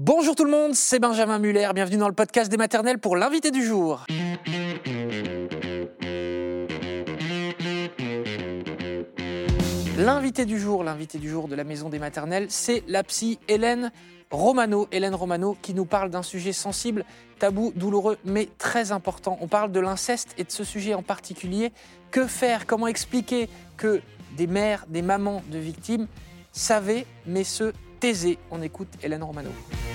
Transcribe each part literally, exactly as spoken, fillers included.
Bonjour tout le monde, c'est Benjamin Muller, bienvenue dans le podcast des maternelles pour l'invité du jour. L'invité du jour, l'invité du jour de la maison des maternelles, c'est la psy Hélène Romano. Hélène Romano qui nous parle d'un sujet sensible, tabou, douloureux, mais très important. On parle de l'inceste et de ce sujet en particulier. Que faire? Comment expliquer que des mères, des mamans de victimes savaient, mais se taisaient? On écoute Hélène Romano.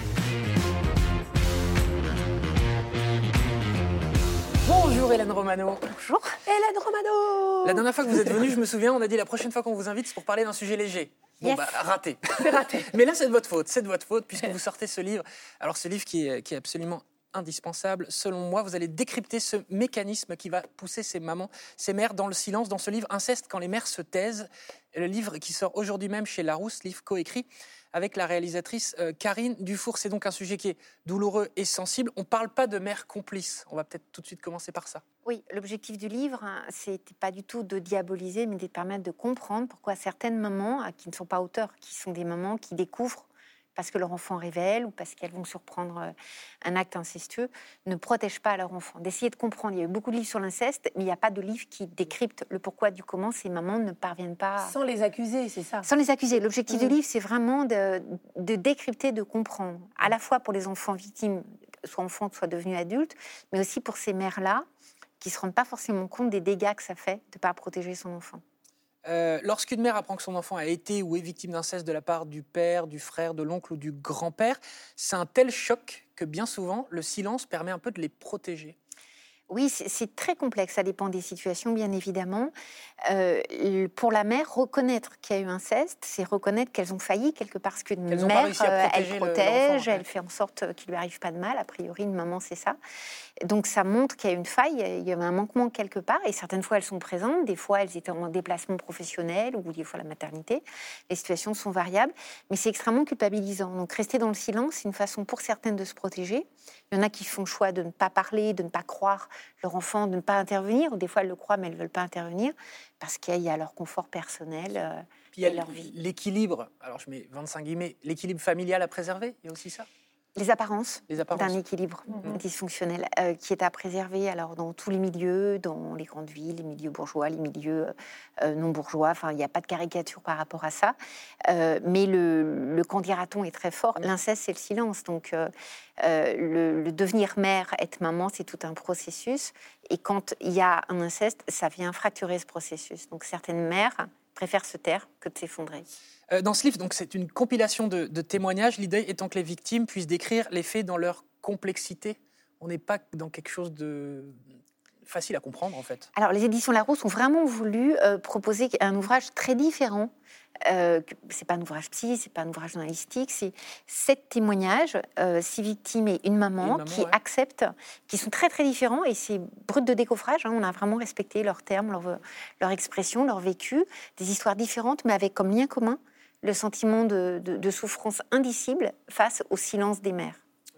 Bonjour Hélène Romano. Bonjour Hélène Romano. La dernière fois que vous êtes venue, je me souviens, on a dit la prochaine fois qu'on vous invite, c'est pour parler d'un sujet léger. Bon, yes. bah, raté. C'est raté. Mais là, c'est de votre faute, c'est de votre faute, puisque vous sortez ce livre. Alors, ce livre qui est, qui est absolument indispensable, selon moi, vous allez décrypter ce mécanisme qui va pousser ces mamans, ces mères dans le silence, dans ce livre Inceste quand les mères se taisent, le livre qui sort aujourd'hui même chez Larousse, livre coécrit avec la réalisatrice euh, Karine Dufour. C'est donc un sujet qui est douloureux et sensible. On ne parle pas de mères complices. On va peut-être tout de suite commencer par ça. Oui, l'objectif du livre, hein, c'était pas du tout de diaboliser, mais de permettre de comprendre pourquoi certaines mamans, qui ne sont pas auteurs, qui sont des mamans qui découvrent parce que leur enfant révèle ou parce qu'elles vont surprendre un acte incestueux, ne protègent pas leur enfant. D'essayer de comprendre. Il y a eu beaucoup de livres sur l'inceste, mais il n'y a pas de livre qui décrypte le pourquoi du comment ces mamans ne parviennent pas... Sans les accuser, c'est ça. Sans les accuser. L'objectif Mmh. du livre, c'est vraiment de, de décrypter, de comprendre, à la fois pour les enfants victimes, soit enfants, soit devenus adultes, mais aussi pour ces mères-là, qui ne se rendent pas forcément compte des dégâts que ça fait de ne pas protéger son enfant. Euh, lorsqu'une mère apprend que son enfant a été ou est victime d'inceste de la part du père, du frère, de l'oncle ou du grand-père, c'est un tel choc que bien souvent, le silence permet un peu de les protéger. Oui, c'est, c'est très complexe, ça dépend des situations, bien évidemment. Euh, pour la mère, reconnaître qu'il y a eu inceste, c'est reconnaître qu'elles ont failli quelque part, parce qu'une Qu'elles ont mère, pas réussi à euh, elle protéger protège, l'enfant, ouais. elle fait en sorte qu'il lui arrive pas de mal, a priori, une maman, c'est ça. Donc ça montre qu'il y a une faille, il y a un manquement quelque part, et certaines fois elles sont présentes, des fois elles étaient en déplacement professionnel, ou des fois la maternité, les situations sont variables, mais c'est extrêmement culpabilisant. Donc rester dans le silence, c'est une façon pour certaines de se protéger. Il y en a qui font le choix de ne pas parler, de ne pas croire leur enfant, de ne pas intervenir, ou des fois elles le croient mais elles ne veulent pas intervenir, parce qu'il y a leur confort personnel euh, Puis il y a et leur vie. l'équilibre, alors je mets vingt-cinq guillemets, l'équilibre familial à préserver, il y a aussi ça? Les apparences, Les apparences. d'un équilibre Mmh. dysfonctionnel euh, qui est à préserver alors dans tous les milieux, dans les grandes villes, les milieux bourgeois, les milieux euh, non bourgeois. Enfin, il n'y a pas de caricature par rapport à ça. Euh, mais le, le qu'en dira-t-on est très fort. L'inceste, c'est le silence. Donc, euh, euh, le, le devenir mère, être maman, c'est tout un processus. Et quand il y a un inceste, ça vient fracturer ce processus. Donc, certaines mères préfèrent se taire que de s'effondrer. Euh, dans ce livre, donc, c'est une compilation de, de témoignages, l'idée étant que les victimes puissent décrire les faits dans leur complexité. On n'est pas dans quelque chose de facile à comprendre, en fait. Alors, les éditions Larousse ont vraiment voulu euh, proposer un ouvrage très différent. Euh, c'est pas un ouvrage psy, c'est pas un ouvrage journalistique, c'est sept témoignages, euh, six victimes et une maman, et une maman qui ouais. acceptent, qui sont très très différents, et c'est brut de décoffrage, hein, on a vraiment respecté leurs termes, leur, leur expression, leur vécu, des histoires différentes, mais avec comme lien commun le sentiment de, de, de souffrance indicible face au silence des mères.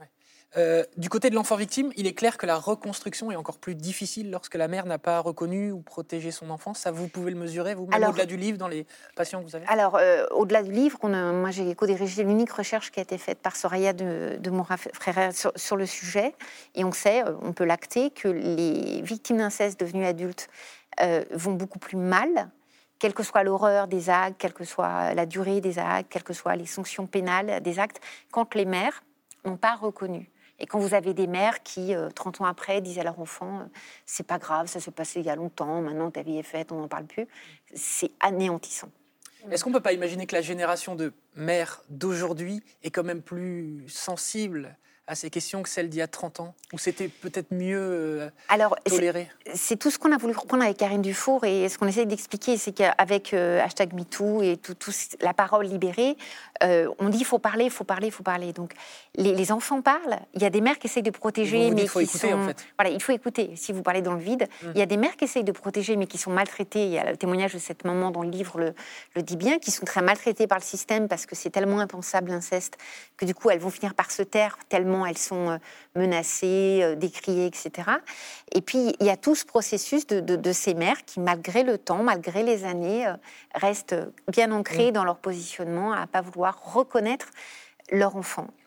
Euh, du côté de l'enfant victime, il est clair que la reconstruction est encore plus difficile lorsque la mère n'a pas reconnu ou protégé son enfant. Ça, vous pouvez le mesurer, vous, même alors, au-delà du livre, dans les patients que vous avez? Alors, euh, au-delà du livre, on a, moi j'ai co-dirigé l'unique recherche qui a été faite par Soraya de, de Montfrère sur, sur le sujet. Et on sait, on peut l'acter, que les victimes d'inceste devenues adultes euh, vont beaucoup plus mal, quelle que soit l'horreur des actes, quelle que soit la durée des actes, quelles que soient les sanctions pénales des actes, quand les mères n'ont pas reconnu. Et quand vous avez des mères qui, euh, trente ans après, disent à leur enfant euh, « c'est pas grave, ça s'est passé il y a longtemps, maintenant ta vie est faite, on n'en parle plus », c'est anéantissant. Est-ce qu'on ne peut pas imaginer que la génération de mères d'aujourd'hui est quand même plus sensible à ces questions que celle d'il y a trente ans, où c'était peut-être mieux euh, Alors, toléré? c'est, c'est tout ce qu'on a voulu reprendre avec Karine Dufour, et ce qu'on essaie d'expliquer, c'est qu'avec euh, hashtag MeToo et tout, tout, la parole libérée, euh, on dit il faut parler, il faut parler, il faut parler. Donc les, les enfants parlent, il y a des mères qui essayent de protéger, vous mais dites, faut qui écouter, sont... en fait. Voilà, il faut écouter, si vous parlez dans le vide. Mm. Il y a des mères qui essayent de protéger, mais qui sont maltraitées. Il y a le témoignage de cette maman dans le livre le, le dit bien, qui sont très maltraitées par le système parce que c'est tellement impensable l'inceste que du coup elles vont finir par se taire tellement elles sont... Euh, menacées, euh, décriées, et cetera. Et puis, il y a tout ce processus de, de, de ces mères qui, malgré le temps, malgré les années, euh, restent bien ancrées mmh. dans leur positionnement, à ne pas vouloir reconnaître leur enfant.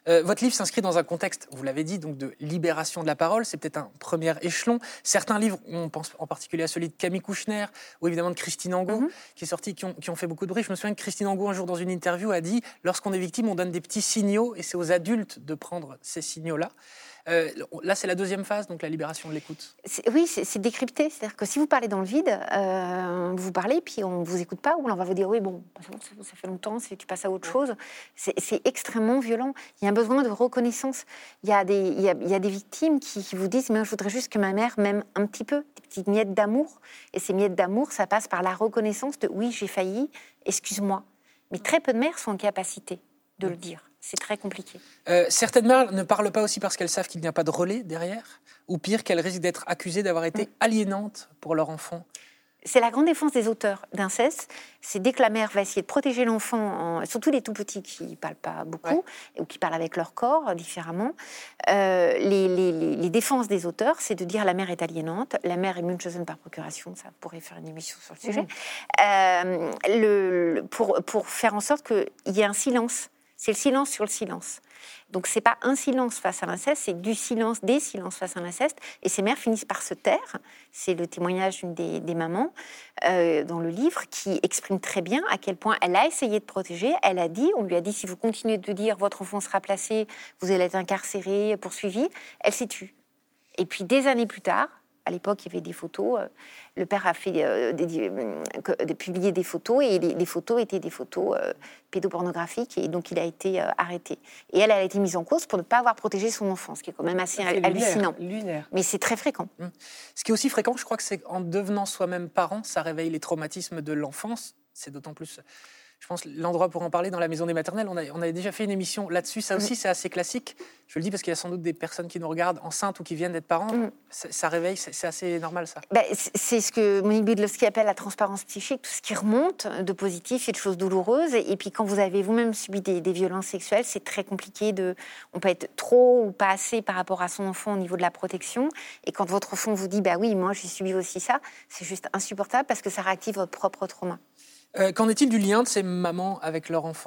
Euh, votre livre s'inscrit dans un contexte, vous l'avez dit, donc de libération de la parole. C'est peut-être un premier échelon. Certains livres, on pense en particulier à celui de Camille Kouchner ou évidemment de Christine Angot, mm-hmm. qui est sorti, qui ont, qui ont fait beaucoup de bruit. Je me souviens que Christine Angot, un jour, dans une interview, a dit « Lorsqu'on est victime, on donne des petits signaux et c'est aux adultes de prendre ces signaux-là ». Euh, là, c'est la deuxième phase, donc la libération de l'écoute. C'est, oui, c'est, c'est décrypté. C'est-à-dire que si vous parlez dans le vide, euh, vous parlez, puis on ne vous écoute pas, ou on va vous dire « Oui, bon, ça fait longtemps, c'est, tu passes à autre chose ». C'est, c'est extrêmement violent. Il y a un besoin de reconnaissance. Il y a des, il y a, il y a des victimes qui, qui vous disent « Mais je voudrais juste que ma mère m'aime un petit peu, des petites miettes d'amour ». Et ces miettes d'amour, ça passe par la reconnaissance de « Oui, j'ai failli, excuse-moi ». Mais très peu de mères sont en capacité de le dire. C'est très compliqué. Euh, certaines mères ne parlent pas aussi parce qu'elles savent qu'il n'y a pas de relais derrière, ou pire, qu'elles risquent d'être accusées d'avoir été mmh. aliénantes pour leur enfant. C'est la grande défense des auteurs d'inceste. C'est dès que la mère va essayer de protéger l'enfant, en, surtout les tout petits qui ne parlent pas beaucoup, ouais. ou qui parlent avec leur corps différemment, euh, les, les, les, les défenses des auteurs, c'est de dire la mère est aliénante, la mère est Munchausen par procuration, ça pourrait faire une émission sur le sujet, mmh. euh, le, pour, pour faire en sorte qu'il y ait un silence. C'est le silence sur le silence. Donc, ce n'est pas un silence face à l'inceste, c'est du silence, des silences face à l'inceste. Et ces mères finissent par se taire. C'est le témoignage d'une des, des mamans euh, dans le livre qui exprime très bien à quel point elle a essayé de protéger. Elle a dit, on lui a dit, si vous continuez de dire votre enfant sera placé, vous allez être incarcéré, poursuivi, elle s'est tue. Et puis, des années plus tard, à l'époque, il y avait des photos. Le père a fait euh, des, euh, de publier des photos et les, les photos étaient des photos euh, pédopornographiques et donc il a été euh, arrêté. Et elle, elle a été mise en cause pour ne pas avoir protégé son enfant, ce qui est quand même assez c'est hallucinant. Lunaire, lunaire. Mais c'est très fréquent. Mmh. Ce qui est aussi fréquent, je crois que c'est qu'en devenant soi-même parent, ça réveille les traumatismes de l'enfance. C'est d'autant plus... Je pense l'endroit pour en parler dans la maison des maternelles. On, a, on avait déjà fait une émission là-dessus. Ça aussi, mmh. c'est assez classique. Je le dis parce qu'il y a sans doute des personnes qui nous regardent enceintes ou qui viennent d'être parents. Mmh. Ça, ça réveille, c'est, c'est assez normal, ça. Ben, c'est ce que Monique Budlowski appelle la transparence psychique, tout ce qui remonte de positif et de choses douloureuses. Et puis, quand vous avez vous-même subi des, des violences sexuelles, c'est très compliqué de... On peut être trop ou pas assez par rapport à son enfant au niveau de la protection. Et quand votre enfant vous dit « bah oui, moi, j'ai subi aussi ça », c'est juste insupportable parce que ça réactive votre propre trauma. Euh, qu'en est-il du lien de ces mamans avec leurs enfants ?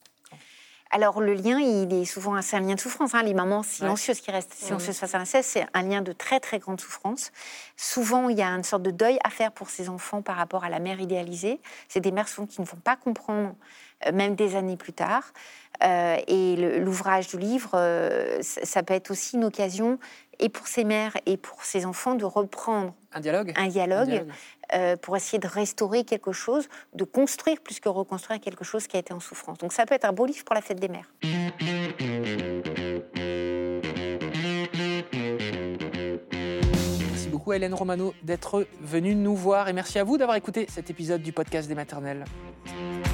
Alors, le lien, il est souvent c'est un lien de souffrance. Hein. Les mamans silencieuses ouais. qui restent silencieuses mmh. face à l'inceste, c'est un lien de très, très grande souffrance. Souvent, il y a une sorte de deuil à faire pour ces enfants par rapport à la mère idéalisée. C'est des mères souvent qui ne vont pas comprendre, euh, même des années plus tard. Euh, et le, l'ouvrage du livre, euh, ça peut être aussi une occasion, et pour ces mères et pour ces enfants, de reprendre un dialogue, un dialogue, un dialogue. Euh, pour essayer de restaurer quelque chose, de construire plus que reconstruire quelque chose qui a été en souffrance. Donc ça peut être un beau livre pour la fête des mères. Merci beaucoup Hélène Romano d'être venue nous voir et merci à vous d'avoir écouté cet épisode du podcast des maternelles.